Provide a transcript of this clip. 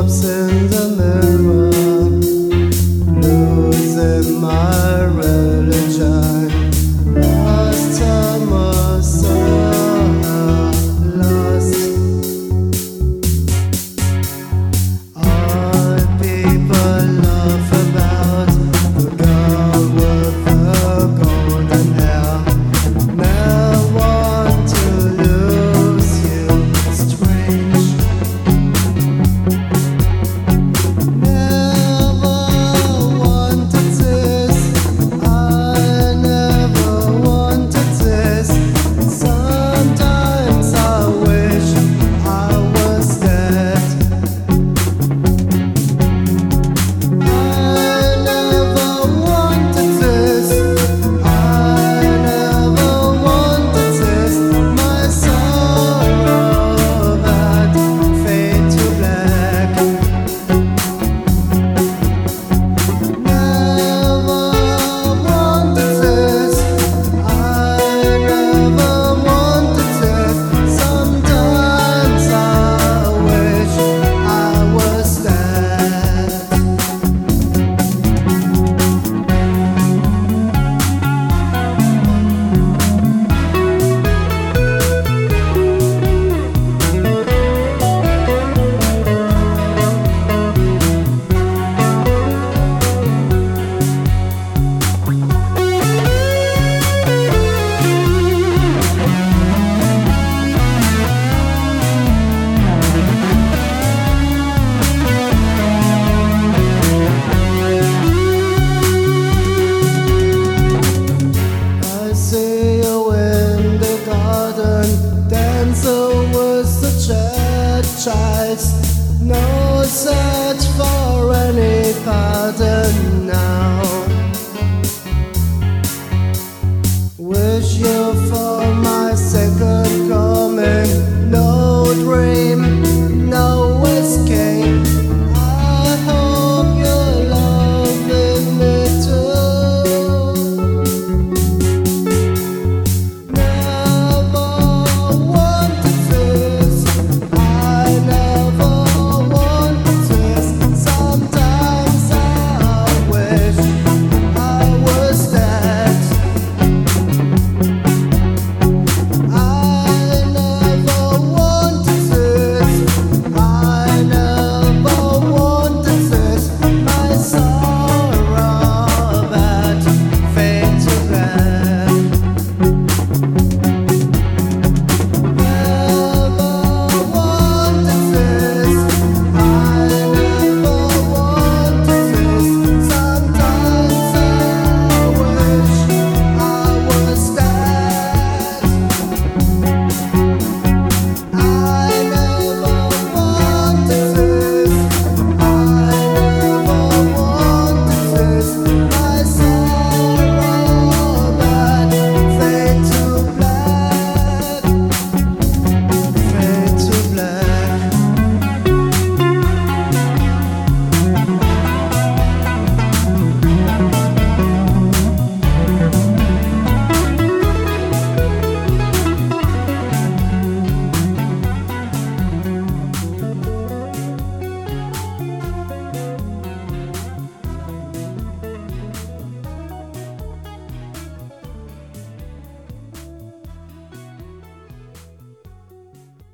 drops in the mirror, losing my religion. Last time I saw lost. All people laugh about the girl with the golden hair. Never want to lose you, strange. Never wanted this, I never wanted this. Sometimes I wish I was dead. I never wanted this, I never wanted this. My sorrow that fade to black. Never wanted this, I never wanted this. Sometimes I wish I was dead. I see you in the garden, dancing with the child. No search for